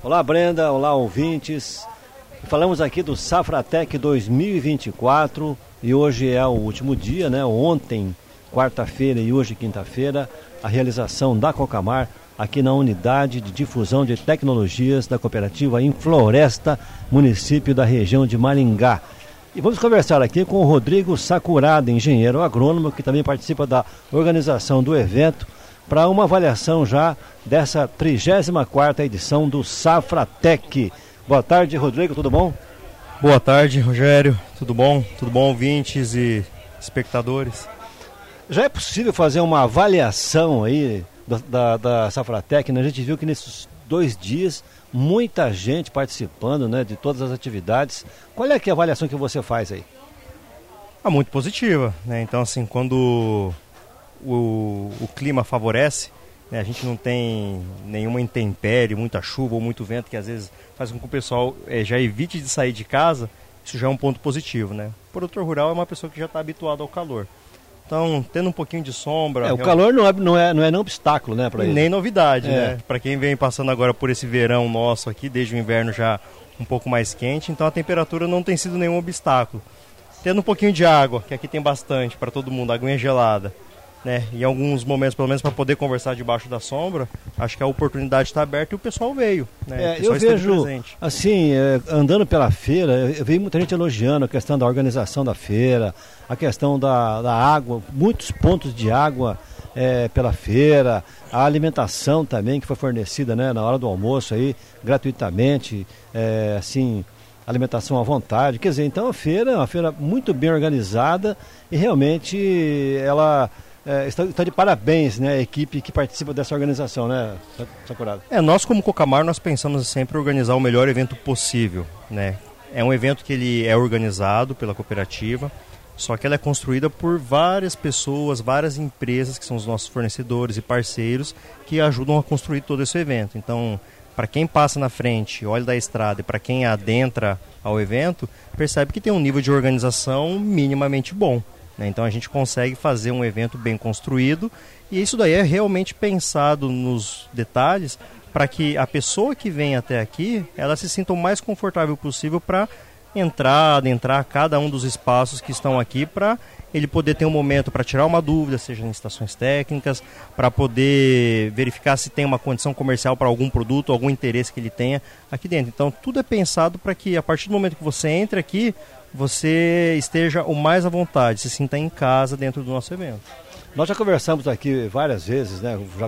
Olá, Brenda, olá, ouvintes. Falamos aqui do Safratec 2024 e hoje é o último dia, né? Ontem, quarta-feira e hoje, quinta-feira, a realização da Cocamar aqui na Unidade de Difusão de Tecnologias da Cooperativa Infloresta, município da região de Maringá. E vamos conversar aqui com o Rodrigo Sakurada, engenheiro agrônomo, que também participa da organização do evento, para uma avaliação já dessa 34ª edição do Safratec. Boa tarde, Rodrigo, tudo bom? Boa tarde, Rogério, tudo bom? Tudo bom, ouvintes e espectadores? Já é possível fazer uma avaliação aí da Safratec, né? A gente viu que nesses 2 dias, muita gente participando, né, de todas as atividades. Qual é que é a avaliação que você faz aí? Muito positiva, né? Então, assim, quando o clima favorece, né, a gente não tem nenhuma intempérie, muita chuva ou muito vento, que às vezes faz com que o pessoal já evite de sair de casa, isso já é um ponto positivo, né? O produtor rural é uma pessoa que já está habituado ao calor. Então, tendo um pouquinho de sombra... O calor não é obstáculo, né, para ele? Nem novidade, né? Para quem vem passando agora por esse verão nosso aqui, desde o inverno já um pouco mais quente, então a temperatura não tem sido nenhum obstáculo. Tendo um pouquinho de água, que aqui tem bastante para todo mundo, aguinha gelada, né? Em alguns momentos, pelo menos para poder conversar debaixo da sombra, acho que a oportunidade está aberta e o pessoal veio, né? Eu vejo, assim, andando pela feira, eu vi muita gente elogiando a questão da organização da feira, a questão da água, muitos pontos de água pela feira, a alimentação também que foi fornecida, né, na hora do almoço aí, gratuitamente, assim, alimentação à vontade. Quer dizer, então a feira é uma feira muito bem organizada e realmente ela está de parabéns, né, a equipe que participa dessa organização, né, Sakurada? Nós como Cocamar, nós pensamos sempre em organizar o melhor evento possível, né? É um evento que ele é organizado pela cooperativa, só que ela é construída por várias pessoas, várias empresas que são os nossos fornecedores e parceiros que ajudam a construir todo esse evento. Então, para quem passa na frente, olha da estrada, e para quem adentra ao evento, percebe que tem um nível de organização minimamente bom, né? Então a gente consegue fazer um evento bem construído e isso daí é realmente pensado nos detalhes para que a pessoa que vem até aqui, ela se sinta o mais confortável possível para adentrar cada um dos espaços que estão aqui para ele poder ter um momento para tirar uma dúvida, seja em estações técnicas, para poder verificar se tem uma condição comercial para algum produto, algum interesse que ele tenha aqui dentro. Então tudo é pensado para que a partir do momento que você entre aqui, você esteja o mais à vontade, se sinta em casa dentro do nosso evento. Nós já conversamos aqui várias vezes, né, já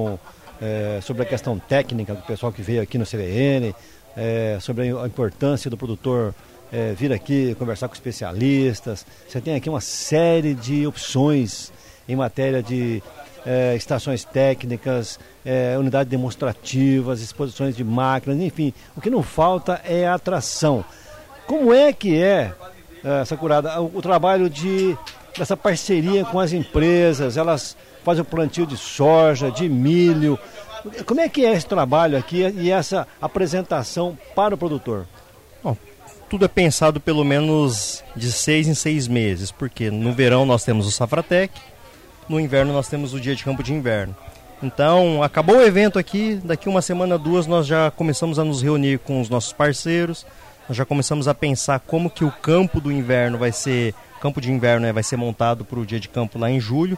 sobre a questão técnica do pessoal que veio aqui no CBN, sobre a importância do produtor vir aqui conversar com especialistas. Você tem aqui uma série de opções em matéria de estações técnicas, unidades demonstrativas, exposições de máquinas, enfim. O que não falta é a atração. Como é que Sakurada, o trabalho dessa parceria com as empresas? Elas fazem o plantio de soja, de milho. Como é que é esse trabalho aqui e essa apresentação para o produtor? Bom, tudo é pensado pelo menos de 6 em 6 meses, porque no verão nós temos o Safratec, no inverno nós temos o Dia de Campo de Inverno. Então, acabou o evento aqui, daqui uma semana, 2, nós já começamos a nos reunir com os nossos parceiros, nós já começamos a pensar como que o campo de inverno vai ser montado para o Dia de Campo lá em julho.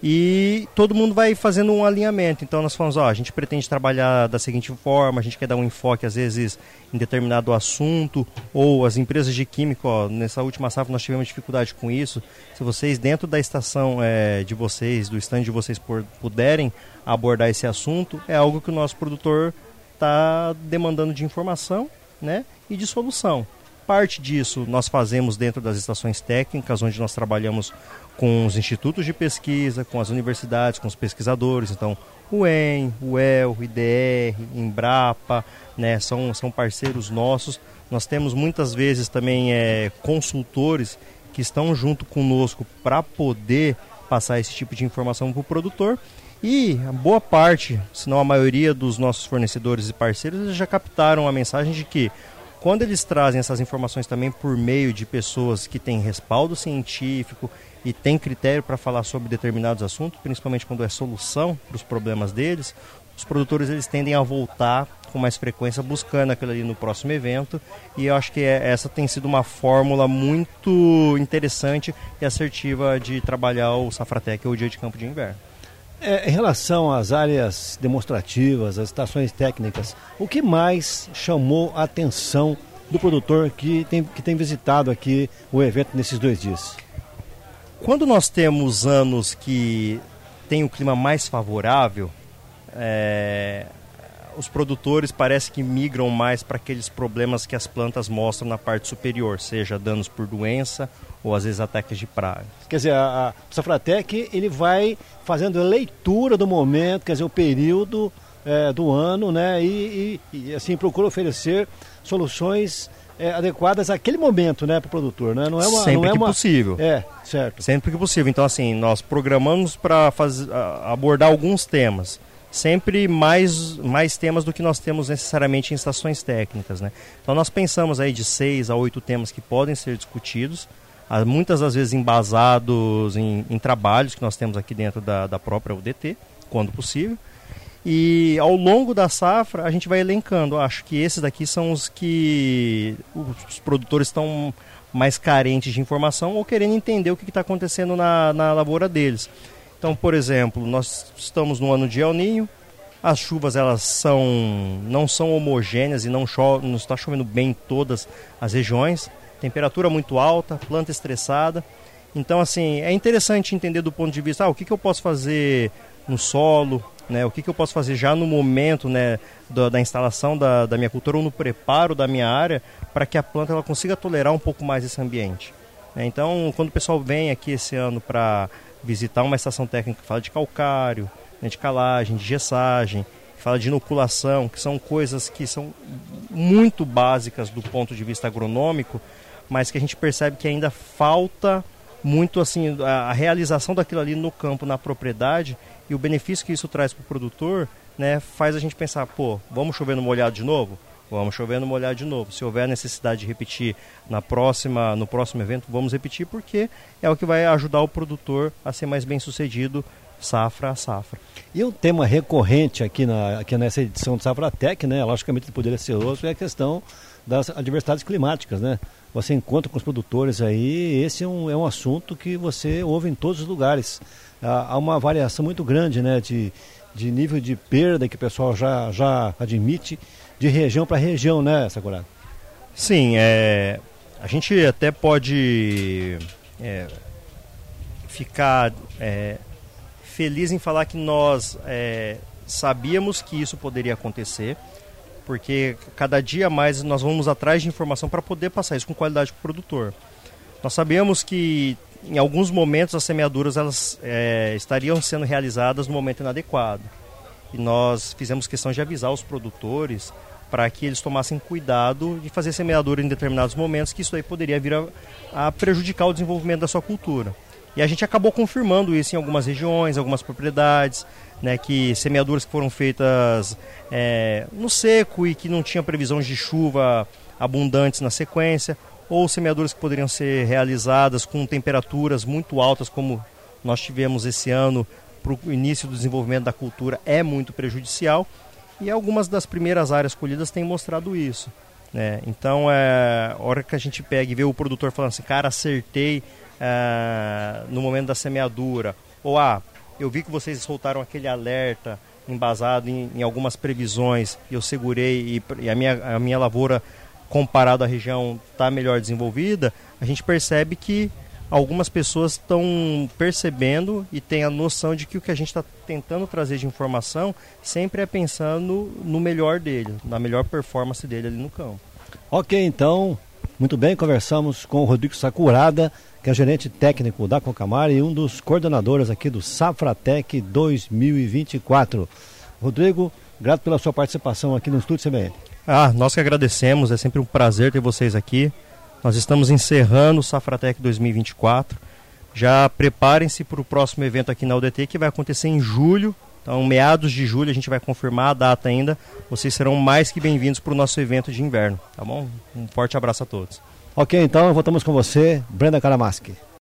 E todo mundo vai fazendo um alinhamento. Então nós falamos, a gente pretende trabalhar da seguinte forma, a gente quer dar um enfoque às vezes em determinado assunto, ou as empresas de químico, nessa última safra nós tivemos dificuldade com isso. Se vocês dentro da estação de vocês, do stand de vocês puderem abordar esse assunto, é algo que o nosso produtor está demandando de informação, né, e de solução. Parte disso nós fazemos dentro das estações técnicas, onde nós trabalhamos com os institutos de pesquisa, com as universidades, com os pesquisadores. Então, o EN, o EL, o IDR, Embrapa, né, são parceiros nossos. Nós temos muitas vezes também consultores que estão junto conosco para poder passar esse tipo de informação para o produtor. E a boa parte, se não a maioria dos nossos fornecedores e parceiros já captaram a mensagem de que quando eles trazem essas informações também por meio de pessoas que têm respaldo científico e têm critério para falar sobre determinados assuntos, principalmente quando é solução para os problemas deles, os produtores eles tendem a voltar com mais frequência buscando aquilo ali no próximo evento, e eu acho que essa tem sido uma fórmula muito interessante e assertiva de trabalhar o Safratec ou o Dia de Campo de Inverno. Em relação às áreas demonstrativas, às estações técnicas, o que mais chamou a atenção do produtor que tem visitado aqui o evento nesses 2 dias? Quando nós temos anos que tem o clima mais favorável, os produtores parece que migram mais para aqueles problemas que as plantas mostram na parte superior, seja danos por doença ou às vezes ataques de praga. Quer dizer, o Safratec ele vai fazendo a leitura do momento, quer dizer, o período do ano, né? E assim procura oferecer soluções adequadas àquele momento, né, para o produtor, né? Não é uma, sempre não é que uma... possível. Certo. Sempre que possível. Então, assim, nós programamos para abordar alguns temas. Sempre mais temas do que nós temos necessariamente em estações técnicas, né? Então nós pensamos aí de 6 a 8 temas que podem ser discutidos, muitas das vezes embasados em trabalhos que nós temos aqui dentro da própria UDT, quando possível. E ao longo da safra a gente vai elencando. Acho que esses daqui são os que os produtores estão mais carentes de informação ou querendo entender o que está acontecendo na lavoura deles. Então, por exemplo, nós estamos no ano de El Niño, as chuvas elas não são homogêneas e não está chovendo bem em todas as regiões, temperatura muito alta, planta estressada. Então, assim, é interessante entender do ponto de vista, o que eu posso fazer no solo, né, o que eu posso fazer já no momento, né, da instalação da minha cultura ou no preparo da minha área para que a planta ela consiga tolerar um pouco mais esse ambiente. Então, quando o pessoal vem aqui esse ano para visitar uma estação técnica que fala de calcário, né, de calagem, de gessagem, que fala de inoculação, que são coisas que são muito básicas do ponto de vista agronômico, mas que a gente percebe que ainda falta muito assim a realização daquilo ali no campo, na propriedade, e o benefício que isso traz para o produtor, né, faz a gente pensar, vamos chover no molhado de novo? Vamos chover no molhado de novo. Se houver necessidade de repetir no próximo evento, vamos repetir, porque é o que vai ajudar o produtor a ser mais bem sucedido safra a safra. E um tema recorrente aqui nessa edição do Safratec, né, logicamente poderia ser outro, é a questão das adversidades climáticas, né? Você encontra com os produtores aí, esse é um assunto que você ouve em todos os lugares. Há uma variação muito grande, né, de nível de perda que o pessoal já admite de região para região, né, Sakurada? Sim, a gente até pode ficar feliz em falar que nós sabíamos que isso poderia acontecer, porque cada dia mais nós vamos atrás de informação para poder passar isso com qualidade para o produtor. Nós sabíamos que em alguns momentos as semeaduras elas estariam sendo realizadas no momento inadequado. E nós fizemos questão de avisar os produtores para que eles tomassem cuidado de fazer semeadura em determinados momentos, que isso aí poderia vir a prejudicar o desenvolvimento da sua cultura. E a gente acabou confirmando isso em algumas regiões, algumas propriedades, né, que semeaduras que foram feitas no seco e que não tinha previsão de chuva abundantes na sequência, ou semeaduras que poderiam ser realizadas com temperaturas muito altas, como nós tivemos esse ano, para o início do desenvolvimento da cultura, é muito prejudicial. E algumas das primeiras áreas colhidas têm mostrado isso, né? Então, a hora que a gente pega e vê o produtor falando assim, cara, acertei no momento da semeadura, ou eu vi que vocês soltaram aquele alerta embasado em algumas previsões e eu segurei e a minha lavoura, comparado à região, está melhor desenvolvida, a gente percebe que algumas pessoas estão percebendo e têm a noção de que o que a gente está tentando trazer de informação sempre é pensando no melhor dele, na melhor performance dele ali no campo. Ok, então, muito bem, conversamos com o Rodrigo Sakurada, que é gerente técnico da Cocamar e um dos coordenadores aqui do Safratec 2024. Rodrigo, grato pela sua participação aqui no Estúdio CBN. Nós que agradecemos, é sempre um prazer ter vocês aqui. Nós estamos encerrando o Safratec 2024. Já preparem-se para o próximo evento aqui na UDT, que vai acontecer em julho. Então, meados de julho, a gente vai confirmar a data ainda. Vocês serão mais que bem-vindos para o nosso evento de inverno, tá bom? Um forte abraço a todos. Ok, então voltamos com você, Brenda Karamaski.